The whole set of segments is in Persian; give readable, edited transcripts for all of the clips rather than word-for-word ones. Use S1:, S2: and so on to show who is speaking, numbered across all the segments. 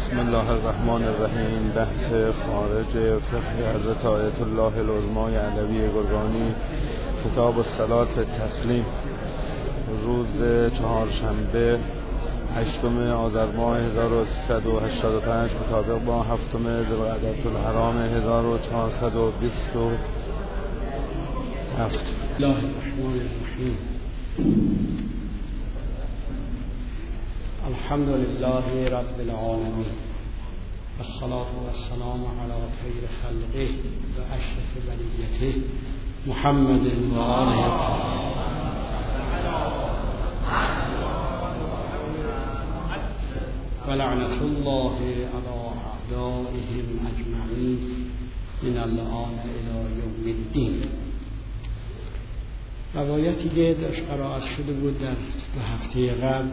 S1: بسم الله الرحمن الرحیم. بحث خارج فقه حضرت آیت الله العظمی علوی گرگانی، کتاب الصلاة و تسلیم. روز چهارشنبه 8 آذر ماه 1385 مطابق با 7 ذوالقعدة الحرام 1427.
S2: الله الرحمن الرحیم. الحمد لله رب العالمين والصلاة والسلام على خير خلقه وأشرف بليته محمد وآله ولعنة الله على أعدائهم أجمعين من الآن إلى يوم الدين. روایتی که داشت قرائت شده بود در 2 هفته قبل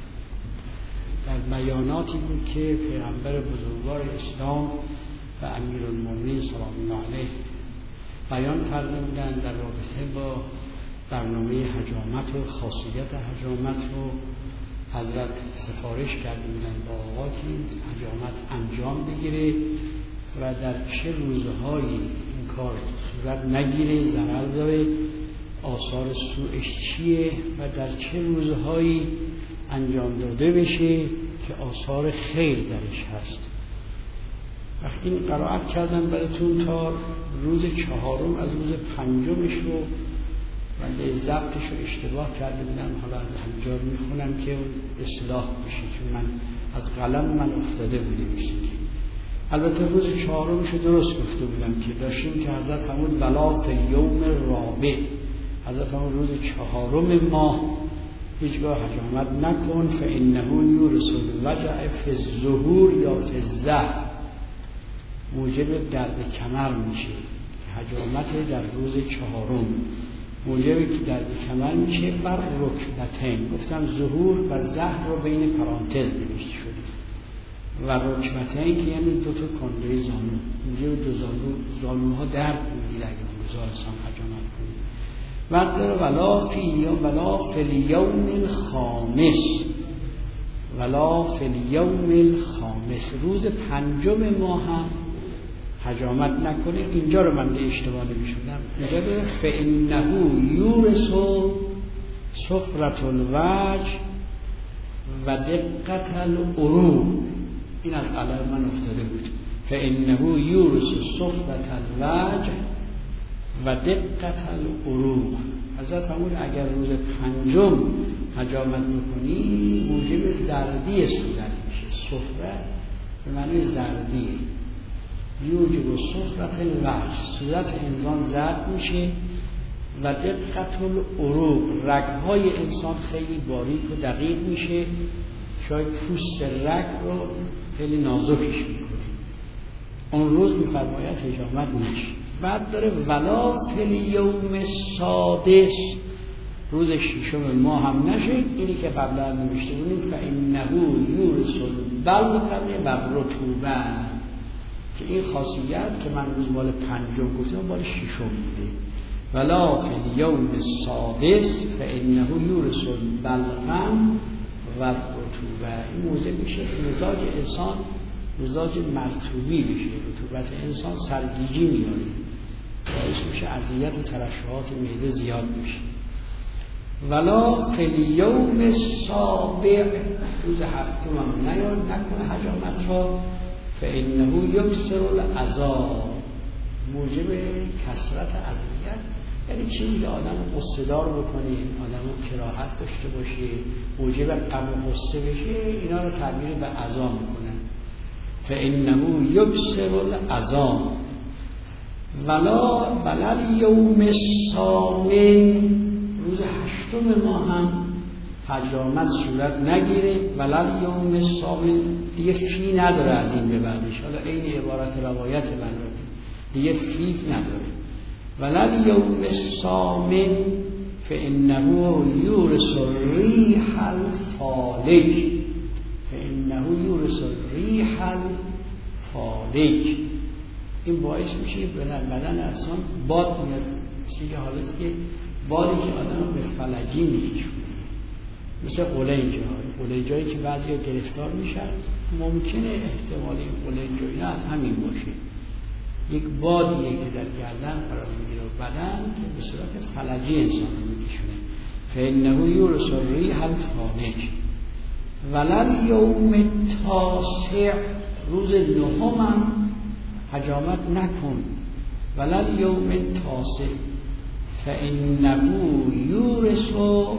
S2: در بیاناتی بود که پیغمبر بزرگوار اسلام و امیرالمومنین سلام الله علیه بیان کرده بودند در رابطه با برنامه حجامت و خاصیت حجامت رو. حضرت سفارش کرده بودند با آقا که این حجامت انجام بگیره و در چه روزهایی این کار صورت نگیره، ضرر داره، آثار سوءش چیه و در چه روزهایی انجام داده بشه که آثار خیر درش هست. وقتی این قرائت کردم براتون تا روز 4 از روز 5 رو ولی ضبطش رو اشتباه کرده بودم. حالا از همجا میخونم که اصلاح بشه چون من از قلم من افتاده بوده میشه. البته روز 4 رو درست گفته بودم که داشتیم که حضرت فرمود ولا فی یوم رابع، حضرت فرمود روز 4 ماه هیچگاه حجامت نکن، فانه یورث الوجع فی الظهور یا فی الظهر، موجب درد کمر میشه. حجامت در روز 4 موجب که درد کمر میشه بر رکبتین. گفتم ظهور و ظهر رو بین پرانتز نوشته شده و رکبتین که یعنی 2 کنده زانو، موجب 2 زانوها درد میگیره اگه انسان حجامت کنه. وقت داره ولا فی الیوم الخامس، ولا فی الیوم الخامس، روز 5 ماه هم حجامت نکنه. اینجا رو من اشتباه نمی‌شدم. اینجا داره فانه یورث صفرة الوجه و دقت العروق. این از قلم من افتاده بود. فانه یورث صفرة الوجه و دقت العروق. حضرت فرمود اگر روز 5 حجامت میکنی موجب زردی صورت میشه. صفره به معنی زردیه. یوجب صفرة الوجه، صورت انسان زرد میشه و دقت العروق، رگهای انسان خیلی باریک و دقیق میشه، شاید پوست رگ رو خیلی نازکش میکنه. اون روز میفرماید حجامت نشه. بعد داره ولا فی الیوم السادس، روز 6 ماه هم نشه. اینی که قبلا نوشته بودیم فانه یورث البلغم و الرطوبه، که این خاصیت که من روز مال 5 گفتم مال 6 بوده. ولا فی الیوم السادس فانه یورث البلغم و الرطوبه. این موضوع میشه مزاج انسان مزاج مرطوبی بشه، رطوبت انسان سرگیجی میاره، باعث میشه اذیت و ترشحات معده زیاد بشه. ولا فی الیوم السابع، روز 7 هم نکنه حجامت را. فانه یکثر العذاب، موجب کثرت اذیت، یعنی چیزی که آدم قصه‌دار بکنه، آدم کراهت داشته باشه، موجب غم و غصه بشه، اینا رو تعبیر به عذاب میکنن. فانه یکثر العذاب. ولا الیوم الثامن، روز 8 ماه هم حجامت صورت نگیره. ولا الیوم الثامن دیگه فی نداره از این به بعدش، حالا این عبارت روایت من دیگه فی نداره. ولا الیوم الثامن فانه یورث الریح الفالج، فانه یورث الریح الفالج. این باعث میشه به بدن انسان باد میاد، چیزی حالتی که بادی که آدم به فلجی میکشونه. مثل قولنجایی که بعضی گرفتار میشن، ممکنه احتمال این قولنجایی از همین باشه، یک بادیه که در گردن قرار میگیره و بدن که به صورت فلجی انسان رو میکشونه. فإنه یورث الریح الفالج. ولل یوم التاسع، روز نهم حجامت نکن. ولل یوم التاسع فإنه یورث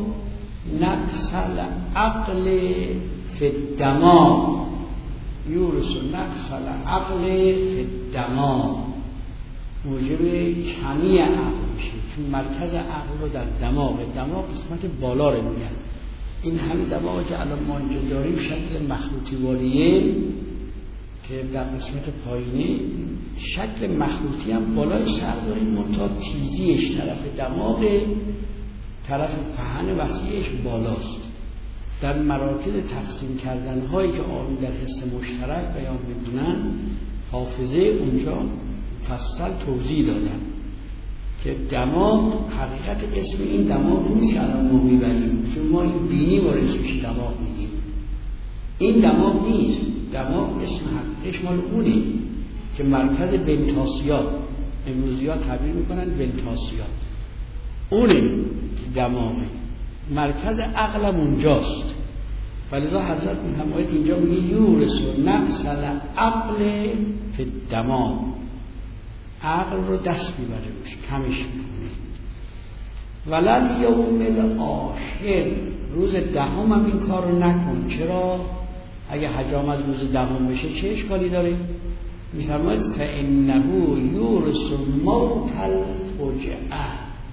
S2: نقص العقل فی الدماغ. یورث نقص العقل فی الدماغ، موجب کمی عقل میشه، چون مرکز عقل رو در دماغ قسمت بالا رو میگن. این همین دماغی که الان ما اینجا داریم شکل مخروطی والیه که در قسمت پایینی شکل مخروطی هم بالای سر داریم، منتها تیزیش طرف دماغ، طرف پهن وسیعش بالاست. در مراکز تقسیم کردن هایی که آن در حس مشترک بیان میکنن، حافظه اونجا مفصل توضیح دادن که دماغ حقیقت اسم این دماغ نیست که الان ما میبریم، چون ما این بینی وارد اسمش دماغ میگیم. این دماغ نیست، دماغ اسم حقیقش مال اونه که مرکز بنتاسیات، امروزی ها تعبیر میکنن بنتاسیات، اونه دماغه، مرکز عقلم اونجاست. ولذا حضرت محمد اینجا میگه یورث نقص العقل فی الدماغ، عقل رو دست میبره روش، کمش میکنه. ولل یوم الآخر، روز دهم هم این کار رو نکن. چرا؟ اگه حجام از روز دهم بشه چه اشکالی داره؟ میفرماید فإنه یورث موت الفجعه.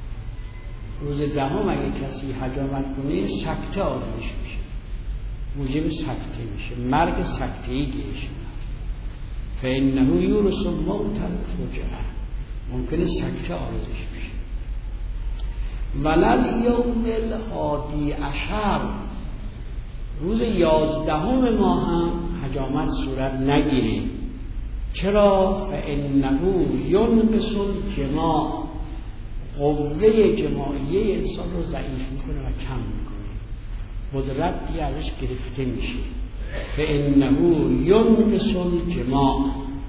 S2: روز دهم اگه کسی حجامت کنه سکته آرزش میشه، موجب سکته میشه، مرگ سکته‌ای گیرش میاد. فإنه یورث موت الفجعه، ممکنه سکته آرزش میشه. ولل یوم الحادی عشر، روز 11 ما هم حجامت صورت نگیره. چرا؟ فإنه ینقص الجماع، قوه جماعیه انسان رو ضعیف میکنه و کم میکنه، قدرت دیگه ازش گرفته میشه. فإنه ینقص الجماع.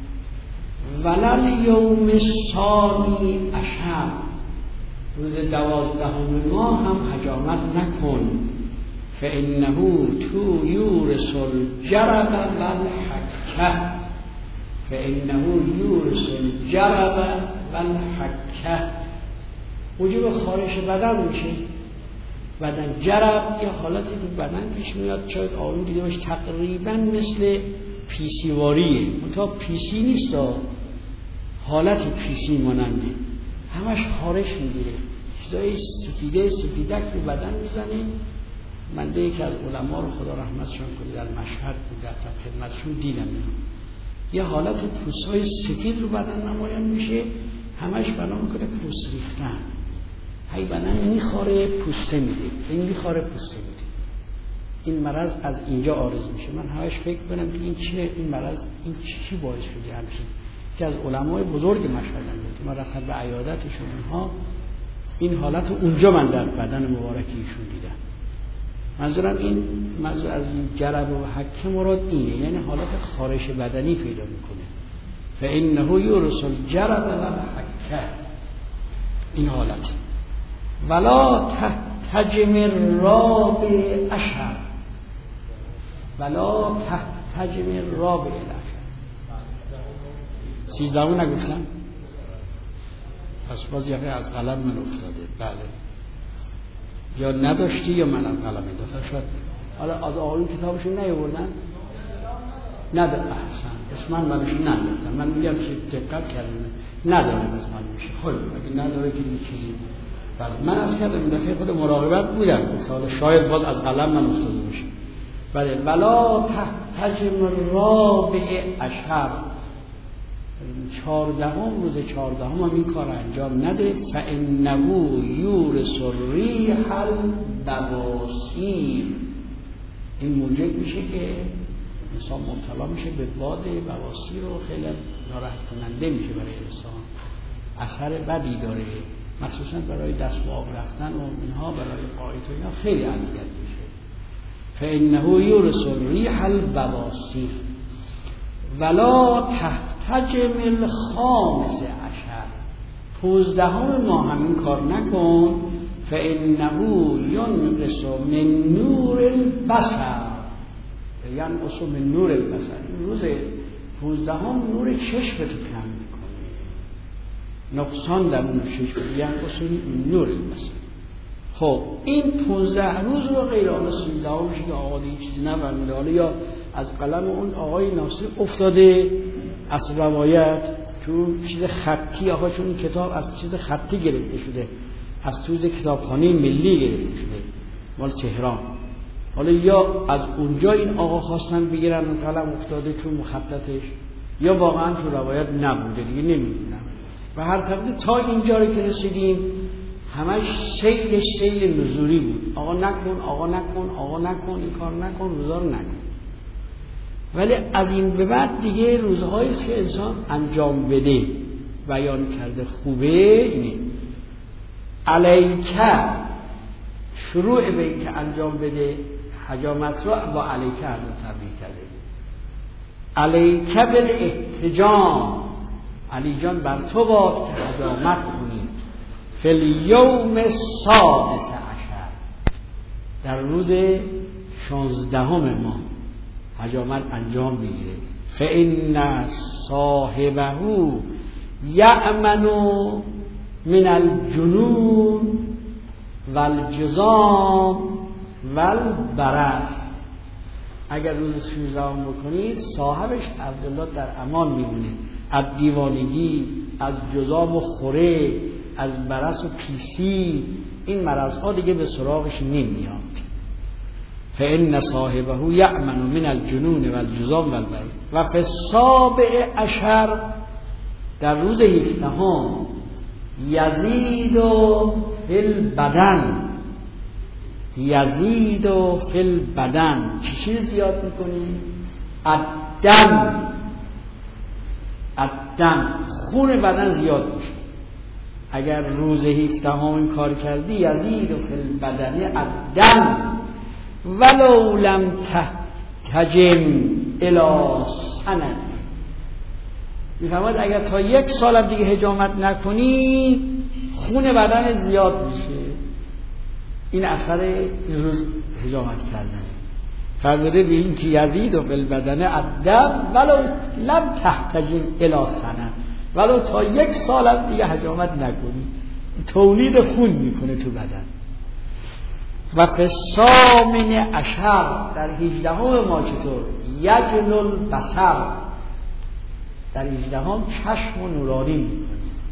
S2: ولل یوم الثانی عشر، روز 12 ماه هم حجامت نکن. فإنه تو یورث الجرب والحکه. فإنه یورث الجرب والحکه، موجب خارش بدن میشه. بدن جرب یه حالتی که بدن پیش میاد، شاید آروم دیده باشه، تقریبا مثل پیسیواریه، منتها پیسی نیست، حالت پیسی ماننده، همش خارش میگیره، چیزای سفیدک رو بدن میزنه. من یکی از علما رو خدا رحمتشون کنه در مشهد بود، در خدمتشون دیدم یه حالت پوست‌های سفید رو بدن نمایان میشه، همش بنا میکنه پوست ریختن، هی بدن میخوره پوسته میده، این میخوره پوسته میده. این مرض از اینجا عارض میشه. من همش فکر کنم که این چیه، این مرض این چی باعث شده همچین. که از علمای بزرگ مشهدن بود، ما رفتن به عیادتشون، اونها این حالت اونجا من در بدن مبارکی ایشون دیدم. منظورم این منظور از جرب و حکه مراد اینه، یعنی حالت خارش بدنی پیدا میکنه. فإنه یورث الجرب والحکه، این حالت. ولا تحتجم الرابع عشر، ولا تحتجم الرابع عشر. 13 نگفتم؟ پس باز یقه از قلم من افتاده. بله، یا نداشتی یا من از قلم انداختم. شاید حالا از آقایون کتابشون نیاوردن؟ ندارم. احسن، اسم من منشون ننداختم. من میگم که دقت کردم ندارم از من میشه. خب اگه نداره که این چیزی. بله، من از کردم این دفعه خود مراقبت بودم که سال شاید باز از قلم من افتاده باشه. بله، ولا تحتجم الرابع عشر، 14 روز 14 هم این کار انجام نده. فإنه یورث الریح البواسیر، این موجب میشه که انسان مبتلا میشه به باد بواسیر و خیلی ناراحت کننده میشه برای انسان، اثر بدی داره، مخصوصا برای دست و آب رفتن و اینها، برای قایت و اینا خیلی اذیت میشه. فانه یورث الریح البواسیر ولا تحتجم الخامس عشر 15 ما همین کار نکن. فانه ینقص من نور البصر ینقص من نور البصر روز 15 نور چشمتو کم میکنه، نقصان در اون چشم ینقص من نور البصر. خب این 15 روز رو غیر آن 13 میشه که آقا دیگه چیزی نفرموده، حالا یا از قلم اون آقای ناصر افتاده از روایت چون چیز خطی، آقا چون این کتاب از چیز خطی گرفته شده، از توز کتابخانه ملی گرفته شده مال تهران، حالا یا از اونجا این آقا خواستن بگیرن اون قلم افتاده چون مخططش، یا واقعا تو روایت نبوده دیگه نمیدونم. و هر طبقه تا اینجا رو که رسیدیم همش سیل نزولی بود، آقا نکن آقا نکن آقا نکن این کار نکن روزا رو نکن. ولی از این به بعد دیگه روزهایی که انسان انجام بده بیان کرده خوبه اینه علیکه، شروع به این که انجام بده حجامت رو با علیکه از تبریک کرده. علیکه بالاحتجام، علی جان بر تو باد که حجامت کنی فی الیوم السادس عشر، در روز 16 ماه حجامت انجام بگیره. فإن صاحبه یأمن من الجنون والجذام والبرص. اگر روز 16 بکنید صاحبش عبدالله در امان میمونه از دیوانگی، از جذام و خوره، از برص و پیسی، این مرضها دیگه به سراغش نمیاد. فإن صاحبه یأمن من الجنون والجذام والبرص. و فی السابع عشر، در روز 17 یزید فی البدن، یزید فی البدن، چی زیاد میکنی؟ الدم، خون بدن زیاد میشه. اگر روز 17 این کار کردی یزید فی البدن الدم ولو لم تحتجم الی سنه. میفرماید اگر تا 1 سال دیگه حجامت نکنی خون بدن زیاد میشه. این اثر این روز حجامت کردن. فرموده به این که یزید و بالبدن الدم ولو لم تحتجم الی سنه، ولو تا 1 سال دیگه حجامت نکنی تولید خون میکنه تو بدن. و فی الثامن عشر، در 18 ما چطور؟ یجل البصر، در 18 چشم و نورانی میکنه.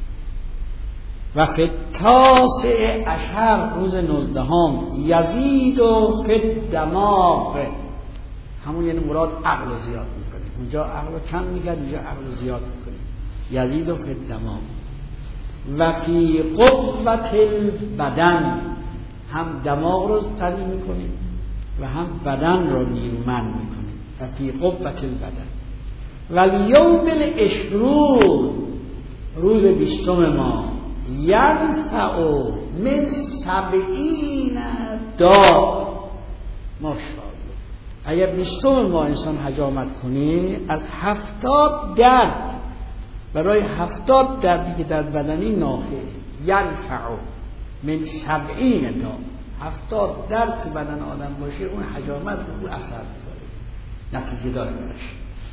S2: و فی التاسع عشر، روز 19 یزید و فی الدماغ، همون یعنی مراد عقل رو زیاد میکنه، اونجا عقل رو کم میگرد اینجا عقل رو زیاد میکنه. یزید و فی الدماغ. و فی قوة البدن، هم دماغ رو قوی میکنه و هم بدن رو نیرومند میکنه. و فی قوة البدن. و الیوم العشرون، روز 20 ما ینفع من 70 داء. ماشاءالله، اگر 20 ما انسان حجامت کنه از 70 درد، برای 70 دردی که در بدنی نافع، ینفع من 70 داء، 70 درد تو بدن آدم باشه اون حجامت رو اثر میذاره، نتیجه داره براش.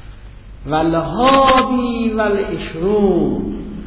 S2: والهادی والعشرون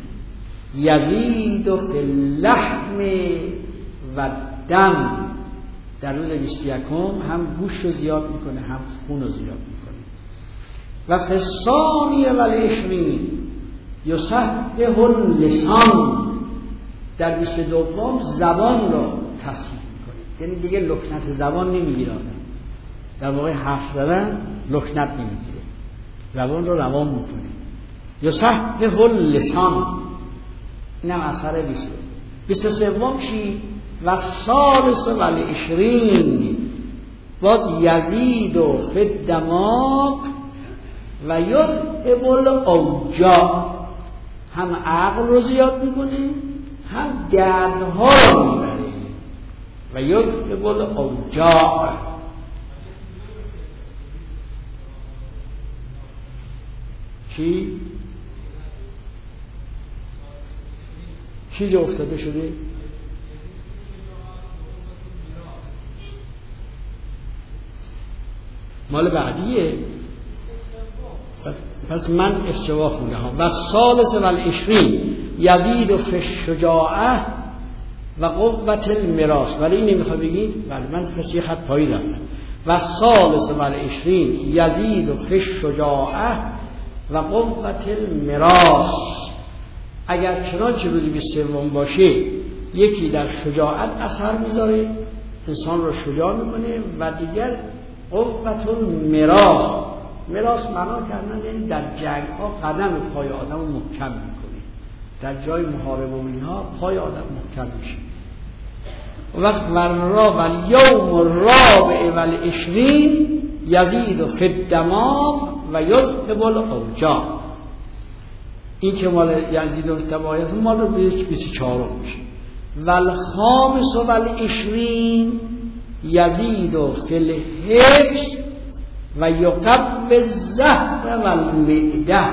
S2: یزید فی اللحم و دم، در روز 21 هم گوشت رو زیاد میکنه هم خون رو زیاد میکنه. و فی الثانی والعشرین یصحح اللسان، در 22 زبان رو تصحیح میکنه، یعنی دیگه لکنت زبان نمیگیره، در واقع حرف زدن لکنت نمیگیره، زبان رو روان میکنه. یصحح اللسان، اینم اثر 20. 23 چی؟ و ثالث والعشرین باز یزید و فی الدماغ و یذهب الاوجاع، هم عقل رو زیاد میکنه هم دردها رو میبره. و یذهب الاوجاع چی جا افتاده شده؟ مال بعدیه. پس من اشتباه خونده ها. و ثالث و العشرین یزید فی الشجاعه و قوت المراث. ولی این نمیخواد بگید؟ بله من کسی خط پایی دارم. و ثالث و العشرین یزید فی الشجاعه و قوت المراث. اگر چنانچه روزی 23 باشه یکی در شجاعت اثر میذاره، انسان رو شجاع میکنه، و دیگر قوت المراث. میراث معنا کردن یعنی در جنگ ها قدم پای آدم رو محکم میکنه، در جای محاربه ها پای آدم محکم میشه. وقت ورنرا و یوم الرابع و العشرین یزید فی الدماغ و یذهب الاوجاع. این که مال یزید و تبایت مال رو 24 میشه. و الخامس و العشرین یزید فی الحفظ و یقوی الظهر و المعده.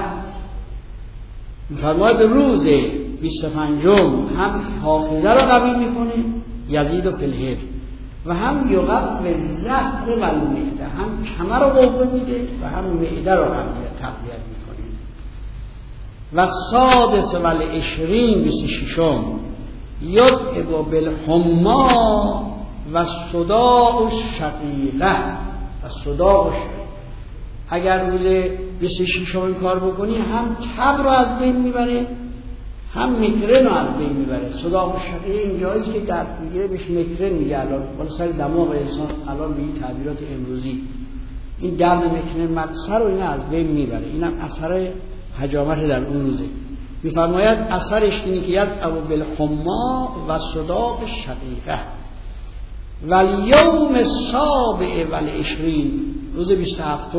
S2: فرماید روز 25 هم حافظه رو قوی میکنه یزید فی الحفظ، و هم یقوی الظهر و المعده، هم کمر رو قوه میده و هم معده رو تقویت میکنه. و سادس و العشرین 26 یذهب بالحما و صداع الشقیقه. و صداع اگر روز 26 این کار بکنی هم تب رو از بین میبره، هم میگرن رو از بین میبره. صداع الشقیقه اینجاییست که درد میگیره بهش میگرن میگه. الان بالا سر دماغ انسان الان به این تعبیرات امروزی این درد میگرن مقصر رو این از بین میبره. اینم اثر حجامت در اون روزه. میفرماید اثرش اینه که یذهب بالحما و صداع الشقیقه. و الیوم السابع و العشرین روز 27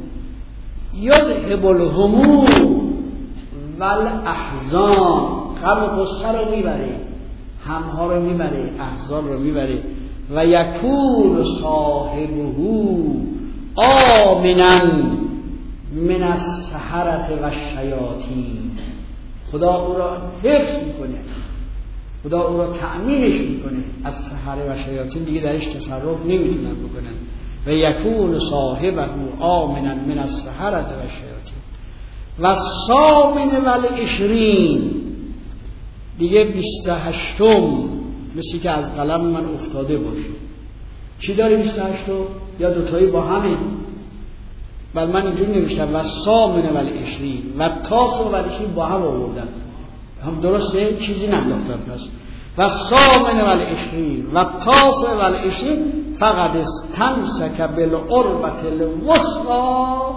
S2: یذهب الهموم و الاحزان. غم و غصه رو میبره، همها رو میبره، احزان رو میبره. و یکون صاحبه آمنا من السحرة و الشیاطین. خدا او را حفظ میکنه، خدا او را تأمینش میکنه از سحره و شیاطین، دیگه درش تصرف نمیتونن بکنن. و یکون صاحبه آمنا من السحرة و الشیاطین. و ثامن و العشرین دیگه 28 مثل که از قلم من افتاده باشه. چی داره 28 یا دوتایی با همه؟ بل من اینجوری نمیشتم. و ثامن و العشرین و تاسع و العشرین با هم آوردن، هم درسته، چیزی ننداختن. پس و ثامن و العشرین و تاسع و العشرین فقط استمسک بالعروة الوثقی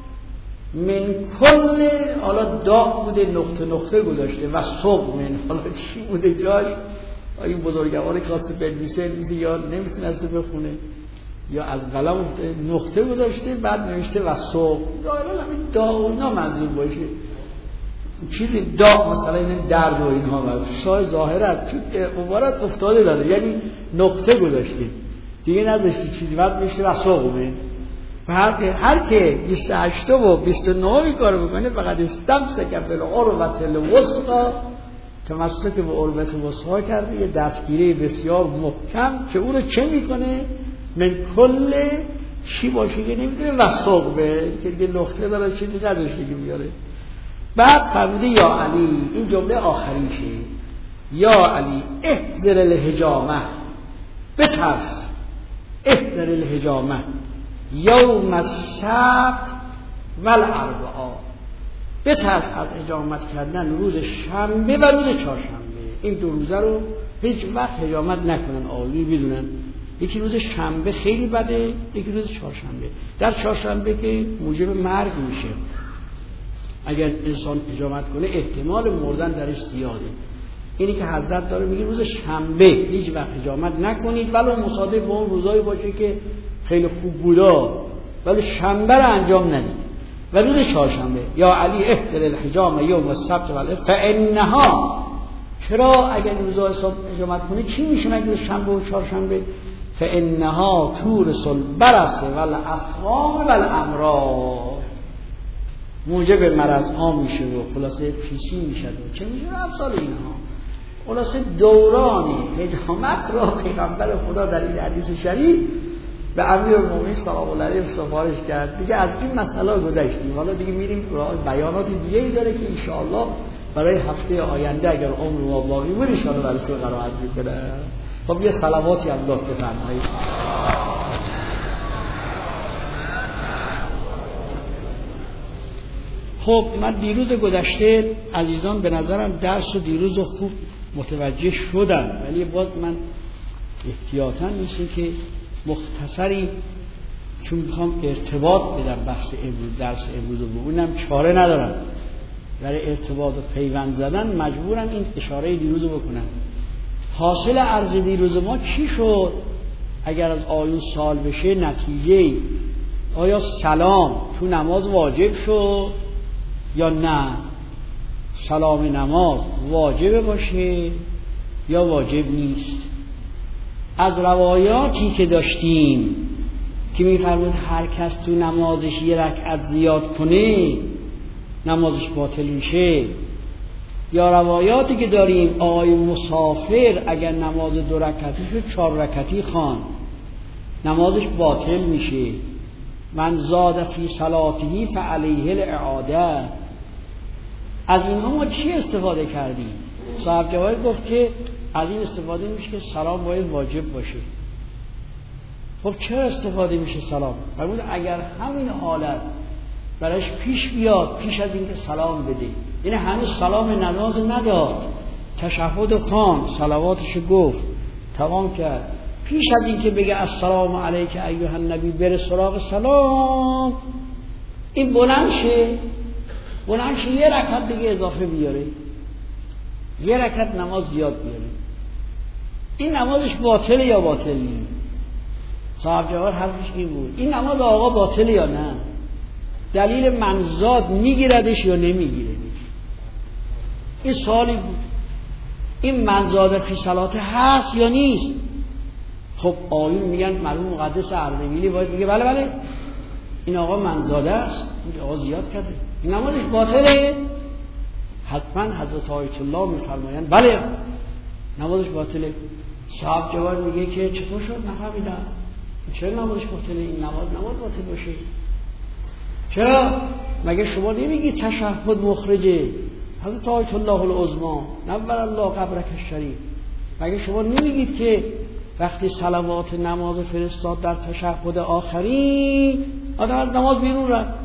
S2: من کل. حالا داغ بوده، نقطه نقطه گذاشته. و ثقمن حالا چی بوده جاش؟ این بزرگوار کاسه بنویسه یا نمیتونسته بخونه یا از قلم نقطه گذاشته بعد نوشته و ثقم. دائما همین داغ اینا منظور باشه، چیزی داغ مثلا این درد و اینها شای ظاهر از عبارت افتاده داره، یعنی نقطه گذاشته دیگه نذاشته چیزی بعد میشه و ثقمه. و هر که 28 و 29 کار بکنه فقط استمسک بالعروة الوثقی، تمسک به عروة الوثقی کرده، یه دستگیری بسیار محکم که او رو چه میکنه؟ من کل چی باشه که نمیدونه و ثقمه که دیگه نقطه داره چیزی نداشته که بیاره. بعد فرموده یا علی، این جمله آخریشه، یا علی احذر الحجامه، بترس، احذر الحجامه یوم السبت و الاربعاء، بترس از حجامت کردن روز شنبه و روز چهارشنبه. این دو روزه رو هیچ وقت حجامت نکنن، عالی بدونن. یکی روز شنبه خیلی بده، یکی روز چهارشنبه. در چهارشنبه که موجب مرگ میشه، اگر انسان حجامت کنه احتمال مردن درش زیاده. اینی که حضرت داره میگه روز شنبه هیچ وقت حجامت نکنید، ولو مصادف با اون روزایی باشه که خیلی خوب بودا، ولی شنبه رو انجام ندید. و روز چهارشنبه یا علی احذر الحجامه یوم السبت فانها، چرا اگر روزا حجامت کنی چی میشه اگه شنبه و چهارشنبه؟ فانها تورث البرص والاسقام والامراض، موجب مرض ها میشه و خلاصه پیسی میشه و چه میشه افضال اینها. خلاصه دوران حجامت را پیغمبر خدا در این حدیث شریف به امیرالمومنین سلام الله علیه سفارش کرد. دیگه از این مسئله گذشتیم، حالا دیگه میریم بیانات دیگه‌ای داره که ان شاء الله برای هفته آینده اگر عمر ما باقی بود ان شاء الله براتون قرائت میکنه. خب یه صلواتی الله بفرمایید. خب من دیروز گذشته عزیزان به نظرم درس و دیروز خوب متوجه شدم، ولی باز من احتیاطاً میشه که مختصری، چون میخوام ارتباط بدم بحث امروز، درس امروز رو ببینم، چاره ندارم برای ارتباط و پیوند زدن مجبورم این اشاره دیروز رو بکنم. حاصل عرض دیروز ما چی شد؟ اگر از آیون سوال بشه نتیجه آیا سلام تو نماز واجب شد یا نه؟ سلام نماز واجب باشه یا واجب نیست؟ از روایاتی که داشتیم که می‌فرمود هر کس تو نمازش یه رکعت زیاد کنه نمازش باطل میشه، یا روایاتی که داریم آقای مسافر اگر نماز 2 رکعتی شد 4 رکعتی خوان نمازش باطل میشه، من زاد فی صلاته فعلیه الاعاده. از اینها ما چی استفاده کردیم؟ صاحب جواهر گفت که از این استفاده میشه که سلام باید واجب باشه. خب چرا استفاده میشه سلام؟ فرمود اگر همین حالت برایش پیش بیاد پیش از اینکه سلام بده، یعنی هنوز سلام نماز نداد، تشهد خوان، صلواتش گفت، تمام کرد، پیش از اینکه بگه السلام علیک ایها النبی بره سراغ سلام، این بلند شه یه رکعت دیگه اضافه بیاره، یه رکعت نماز زیاد بیاره، این نمازش باطله یا باطل نیست؟ صاحب جواهر حرفش این بود این نماز آقا باطله یا نه؟ دلیل منزاد میگیردش یا نمیگیردش؟ این سوالی بود. این منزاد فی صلاته هست یا نیست؟ خب آیون میگن مرحوم مقدس اردبیلی باید میگه بله بله این آقا منزاده است، این آقا زیاد کرده، این نمازش باطله؟ حتما حضرت آیت الله میفرمایند بله نمازش باطله. صاحب جوار میگه که چطور شد نفهمیدم، چرا نمازش باطله؟ این نماز باطل باشه چرا؟ مگه شما نمیگی تشهد مخرجه؟ حضرت آیت الله العظمی نور الله قبرک الشریف، مگه شما نمیگید که وقتی صلوات نماز فرستاد در تشهد آخری آدم از نماز بیرون رفت،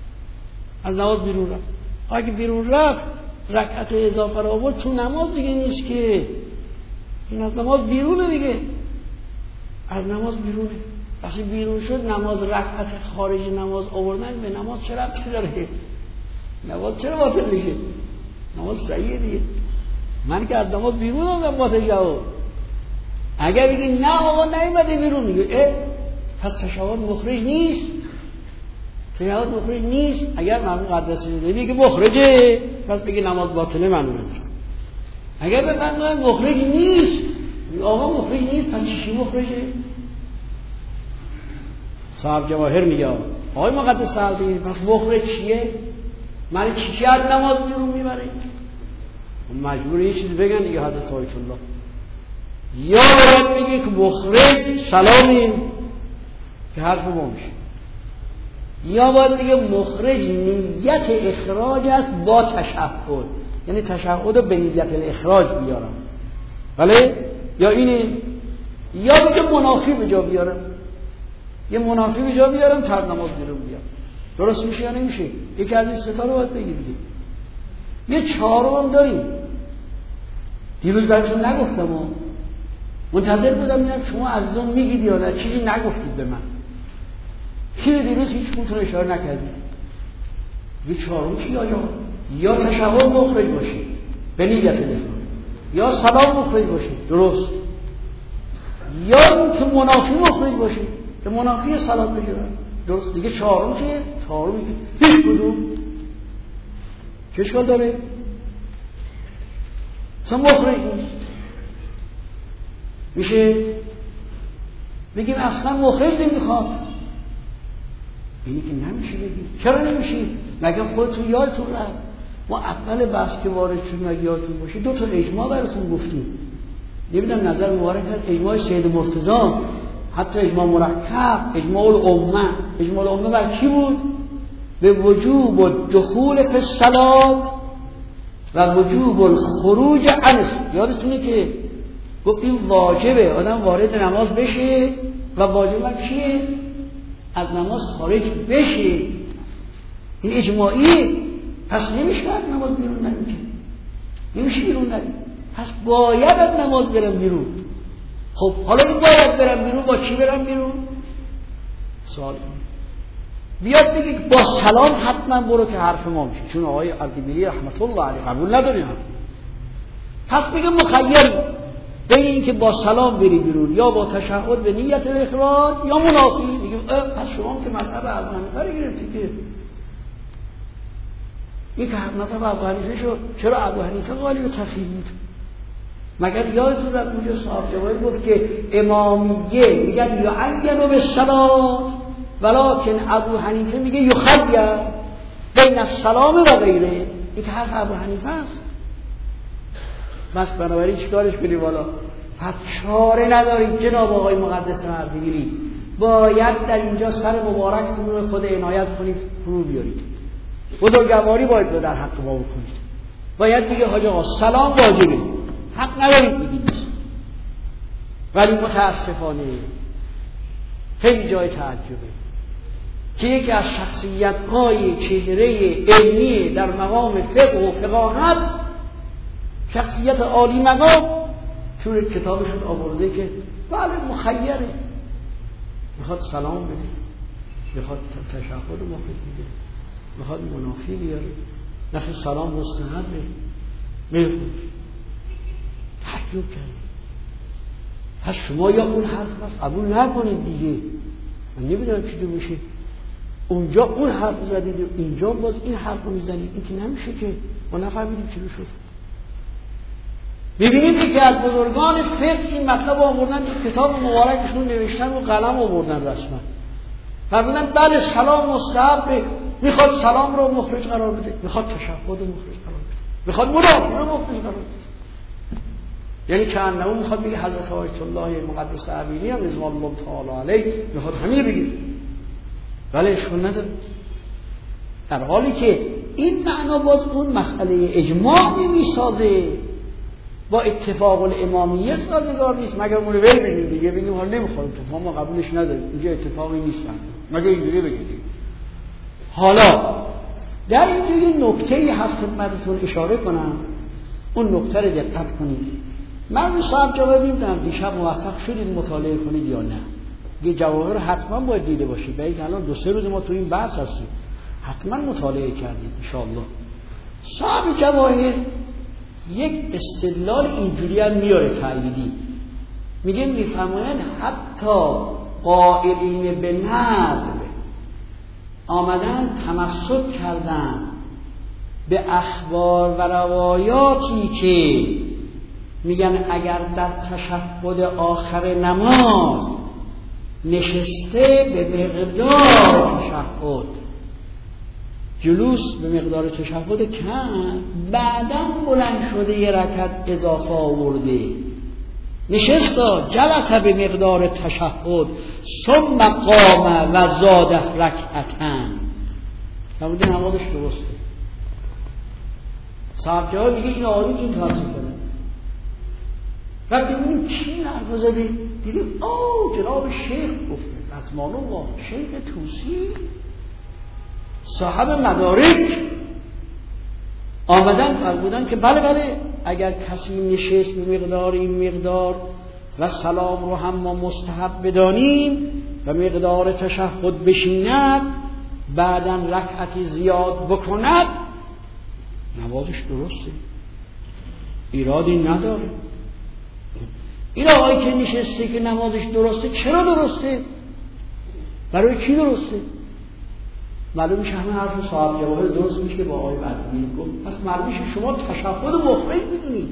S2: اگه بیرون رفت رکعت اضافه را آورد تو نماز دیگه نیست که، این از نماز بیرونه دیگه، از نماز بیرونه. وقتی بیرون شد نماز رکعت خارج نماز آوردن به نماز چه ربطی داره؟ نماز چرا باطل میشه؟ نماز صحیحه دیگه. من که از نماز بیرونم باطل شد. اگر بگی نه آقا نیومده بیرون، میگه پس تشهد مخرج نیست، تشهد مخرج نیست. اگر مرحوم قدس میگه مخرجه پس بگی نماز باطله منونه. اگر بفرمایید مخرج نیست، آقا مخرج نیست پس چی مخرجه؟ صاحب جواهر میگه آقای مقدس اردبیلی پس مخرج چیه؟ من چی از نماز بیرون میبره؟ مجبور یه چیزی بگن دیگه حضرت آیت الله، یا باید میگه که مخرج سلامین که حرف ما میشه، یا باید میگه مخرج نیت اخراج است با تشهد، یعنی تشهد رو به نیت الاخراج بیارم، بله؟ یا اینه، یا بگه منافی به جا بیارم، یه منافی به جا بیارم تا نماز بیرون بیارم. درست میشه یا نمیشه؟ یکی از این ستا رو باید بگید دیگه. یه چهارم داریم دیروز براتون نگفتم و منتظر بودم میدم شما عزیزان میگید یا نه، چیزی نگفتید به من، چیزی دیروز هیچ کمتون اشاره نکردید. یه چهارم چی یا تشهد مخرج باشه به نیت الاخراج، یا سلام مخرج باشه درست، یا این که منافی مخرج باشه که منافی سلام بگیرن درست دیگه. چهارم چیه؟ چهارم هیچ کدوم چه اشکال داره؟ اصلا مخرج نیست. میشه بگیم اصلا مخرج نمیخواد، اینی که نمیشه بگیم. چرا نمیشه؟ مگه خودتون یادتون رفت ما اول بحث که وارد شدیم اگه یادتون باشه 2 تا اجماع براتون گفتیم. نمیدونم نظر مبارک هست اجماع سید مرتضی، حتی اجماع مرکب، اجماع الامه. اجماع الامه بر کی بود؟ به وجوب الدخول فی الصلاة و وجوب الخروج عنه. یادتونه که گفت این واجبه آدم وارد نماز بشه و واجب چیه؟ از نماز خارج بشه. این اجماعیه. پس نمیشه از نماز بیرون نمیشه، نمیشه بیرون نریم، پس باید از نماز برم بیرون. خب حالا این باید برم بیرون با چی برم بیرون؟ سوال بیاد بگی با سلام حتما برو که حرف ما میشه، چون آقای اردبیلی رحمت الله علیه قبول نداریم. پس بگه مخیر بین این که با سلام بری بیرون یا با تشهد به نیت الاخراج یا منافی. میگیم پس شما که مذهب ابو حنیفه رو گرفتی که این که مذهب ابو حنیفه شد، چرا ابو حنیفه قالی رو تفیل بود؟ مگر یادتون رفت اونجا صاحب جواهر گفت که امامیه میگن یعین بالصلاة ولکن ابو حنیفه میگه یخیر بین السلام و غیره. این که حرف ابو حنیفه است. بس بنابراین چیکارش کنی والا؟ پس چاره ندارید جناب آقای مقدس اردبیلی، باید در اینجا سر مبارکتون رو خود عنایت کنید فرو بیارید، بزرگواری باید در حق ما بکنید. باید بگه حاج آقا سلام واجبه، حق ندارید بگید. ولی متاسفانه خیلی جای تعجبه که یکی از شخصیت‌های چهره علمی در مقام فقه و فقاهت، شخصیت عالی مقام، توی کتابشون آورده که بله مخیره، میخواد سلام بده، میخواد تشهد مخرج بده، میخواد منافی بیاره، نخی سلام مستحبه، میخواد تعجب کرد. پس شما یا اون حرف قبول نکنید دیگه. من نمیدونم چی میشه. اونجا اون حرف زدید اینجا باز این حرف رو میزنید، این که نمیشه که ما نفهمیدیم چی رو شد. ببینید که از بزرگان فقه این مطلب آوردن، کتاب مبارکشون نوشتن و قلم آوردن رسما فرمودن بله سلام مستحب، میخواد سلام رو مخرج قرار بده، میخواد تشهد رو مخرج قرار بده، میخواد منافی رو مخرج قرار بده. یعنی که انه میخواد بگه حضرت آیت الله مقدس اردبیلی هم رضوان الله تعالی علیه میخواد همین بگه، ولی اشکال نداره. در حالی که این معنا باز اون مسئله اجماع نمیسازه، با اتفاق الامامیه سازگار نیست. مگر اون رو ول بگیم دیگه، بگیم حالا نمیخوایم ما قبولش نداریم، اینجا اتفاقی نیست، مگر اینجوری بگیم. حالا در اینجا یه نکته‌ای هست خدمتتون اشاره کنم، اون نکته رو دقت کنید. من رو صاحب جواب نمیدم دیشب موفق شدید مطالعه کنید یا نه. یه جواهر حتما باید دیده باشید. بگید الان 2-3 روز ما تو این بحث هستیم، حتما مطالعه کردید ان شاء الله. صاحب جواهر یک استدلال اینجوری هم میاره تاییدی، میگه میفهمن حتی قائلین به ندب آمدن تمسک کردن به اخبار و روایاتی که میگن اگر در تشهد آخر نماز نشسته به مقدار تشهد، جلوس به مقدار تشهد کم، بعداً بلند شده یه رکعت اضافه آورده، نشستا جلسه به مقدار تشهد ثم قام و زاد رکعتن، فرموده نمازش درسته. صاحب جواب میگه این آقایون این تاثیر کنه. وقتی ببینیم چی نرفا زده دیدیم جناب شیخ گفته رضوان الله شیخ طوسی صاحب مدارک آمدن فرمودن که بله اگر کسی نشست به مقدار این مقدار و سلام رو هم ما مستحب بدانیم و مقدار تشهد بشیند بعداً رکعتی زیاد بکند نمازش درسته، ایرادی نداره. این آقایی که نشسته که نمازش درسته، چرا درسته؟ برای کی درسته؟ معلوم میشه همه حرف صاحب جواهر درست میشه که با آقای اردبیلی گفت. پس معلوم میشه شما تشهد مخرج میدونید،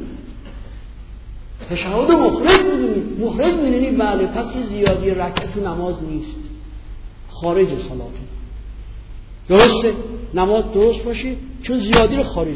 S2: تشهد مخرج میدونید، مخرج میدونید بله، پس این زیادی رکعت تو نماز نیست، خارج صلاته، درسته؟ نماز درست باشه، چون زیادی رو خارج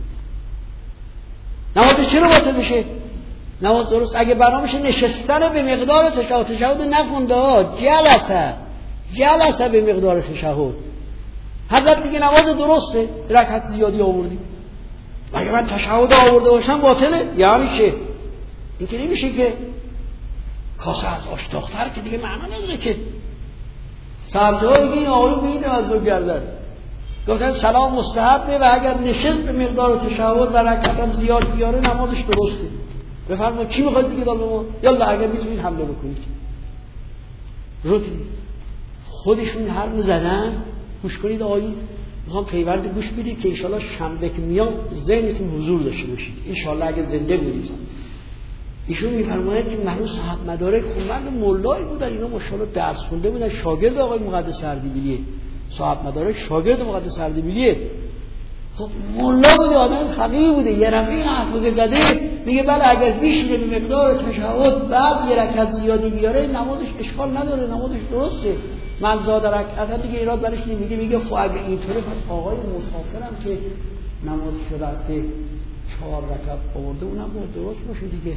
S2: نماز چرا باطل بشه؟ نماز درست اگه برنامه‌ش نشستن به مقدار تشهد نخونده ها، جلسه به مقدار تشهد، حضرت دیگه نماز درسته، رکعت زیادی آوردی. اگه من تشهد آورده باشم باطله، یعنی چه؟ این که نمیشه که کاسه از آش داغ‌تر که دیگه معنا نداره که. سرجا دیگه این آقایون میده از دو گردن گفتن سلام مستحبه و اگر نشست به مقدار تشهد و رکعتم زیاد بیاره نمازش درسته. بفرمایید چی میخواید بگید به ما؟ یالا اگر میتونید حمله بکنید. رکن خودشون حرف زدن، گوش کنید آقایی، میخوام پیوند گوش بدید که انشالله شنبه که میام ذهنتون حضور داشته باشید انشالله اگر زنده بودید. ایشون میفرماید که مرحوم صاحب مدارک مرد مولایی بودن، اینا ماشاءالله درس خونده بودن، شاگرد آقای مقدس اردبیلیه. صاحب مدارک شاگرد مقدس اردبیلیه. خب مولا بوده، آدم فقیه بوده، یه رفعی حرف زده، میگه بله اگر بیشیده به مقدار تشهد بعد یه رکعت زیادی بیاره نمازش اشکال نداره، نمازش درسته. من زاد رکعت دیگه ایراد برش نمیگه. میگه خب اگه اینطوره پس آقای مسافرم که نمازش رفته 4 رکعت آورده اونم باید درست باشه دیگه.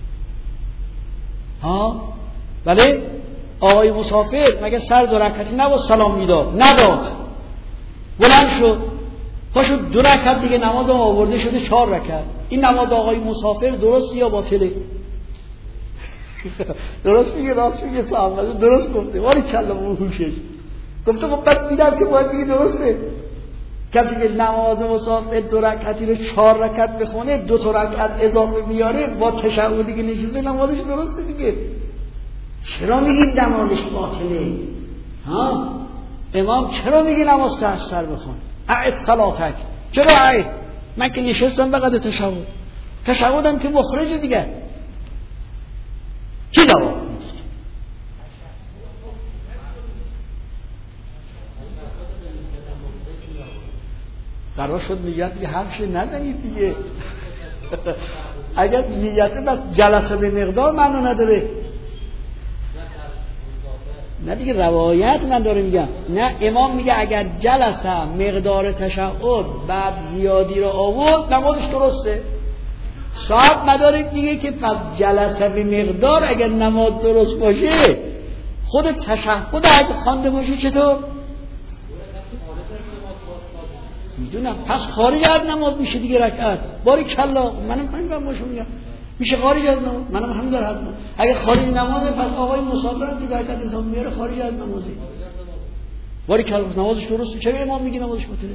S2: ها بله آقای مسافر مگه سر 2 رکعتی نباید سلام میداد؟ نداد، بلند شد پاشو 2 رکعت دیگه نماز آورده شده 4 رکعت. این نماز آقای مسافر درست یا باطله؟ درست میگه، راست میگه، صاحب درست گفته. ولی کلا موهوشش گفته خب بعد دیدم که باید دیگه درسته. کسی که نماز مسافر 2 رکعتی رو 4 رکعت بخونه 2 تا رکعت اضافه بیاره با تشهدی که نشسته نمازش درسته دیگه. چرا میگید نمازش باطله؟ ها امام چرا میگه نماز تحسر بخون؟ اعد صلاتک. چرا اعد؟ من که نشستم بقدر تشهدم که مخرج دیگه. چی جواب میدید؟ قرار شد نیت دیگه حرفش ندنید دیگه. اگر نیت بس جلسه به مقدار معنا نداره. نه دیگه روایت من داره میگم. نه امام میگه اگر جلسه مقدار تشهد بعد زیادی رو آورد نمازش درسته. صاحب مدارک میگه که پس جلسه به مقدار اگر نماز درست باشه خود تشهد اگه خوانده باشه چطور؟ میدونم پس خارج از نماز میشه دیگه رکعت. باری کلا منم همین باشم میگم میشه خارج از نماز. منم همین در حد اگه خارج نمازه پس آقای مسافرم که رکعت انسان میاره خارج از نمازه. باری کلا نمازش درسته. چرا امام میگه نمازش باطله؟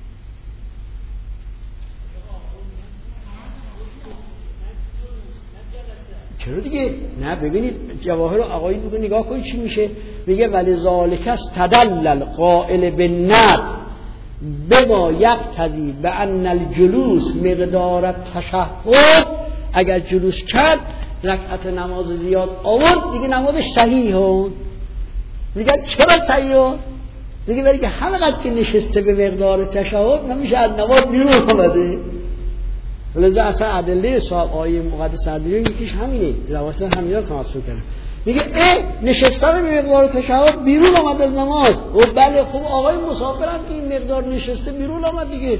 S2: چرا دیگه؟ نه ببینید جواهر آقایی رو نگاه کنید چی میشه. میگه ولذالک استدل قائل بالند بما یقتضی بان الجلوس مقدار التشهد. اگر جلوس کرد رکعت نماز زیاد آورد دیگه نمازش صحیحه. میگه چرا صحیحه؟ میگه برای که همینقدر که نشسته به مقدار تشهد نمیشه از نماز بیرون آمده. ولذا اصلا ادله صاحب آیه مقدس اردبیلی یکیش همینه. روایت همینا تمسک کنه. میگه نشستن به مقدار تشهد بیرون آمد از نماز. و بله خب آقای مسافرم که این مقدار نشسته بیرون آمد دیگه.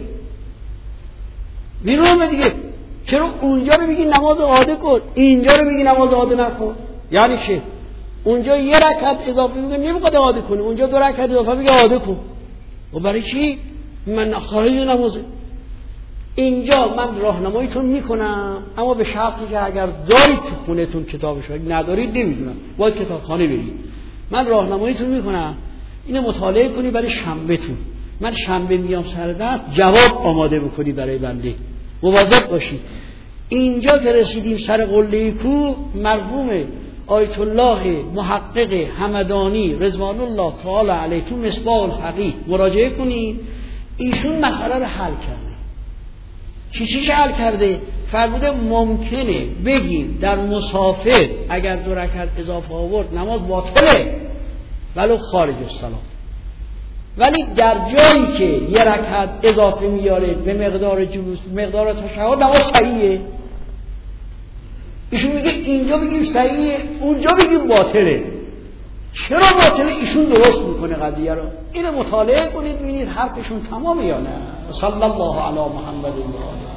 S2: بیرون آمد دیگه. چرا اونجا رو میگی نماز عاده کن اینجا رو میگی نماز عاده نکن؟ یعنی چه؟ اونجا 1 رکعت اضافه میگه نمیخواد عاده کنه، اونجا 2 رکعت اضافه میگه عاده کن. و برای چی؟ من خارج نمازه. اینجا من راهنماییتون میکنم اما به شرطی که اگر دارید تو خونه‌تون کتابش اگه ندارید نمیدونم باید کتابخانه برید. من راهنماییتون میکنم اینو مطالعه کنی برای شنبهتون. من شنبه میام سر دست جواب آماده بکنی برای بنده. مواظب باشید. اینجا که رسیدیم سر قله کوه مرحوم آیت الله محقق همدانی رضوان الله تعالی علیه تو مصباح الفقیه مراجعه کنید. ایشون مسئله رو حل کرده. چیش حل کرده؟ فرموده ممکنه بگیم در مسافر اگر 2 رکعت اضافه آورد نماز باطله ولو خارج الصلاه، ولی در جایی که 1 رکعت اضافه میاره به مقدار جلوس مقدار تشهد نماز صحیحه. ایشون میگه اینجا بگیم صحیحه اونجا بگیم باطله. چرا باطل ایشون درست میکنه قضیه رو؟ اینو مطالعه کنید ببینید حرفشون تمامه یا نه. صلی الله علی محمد و آله.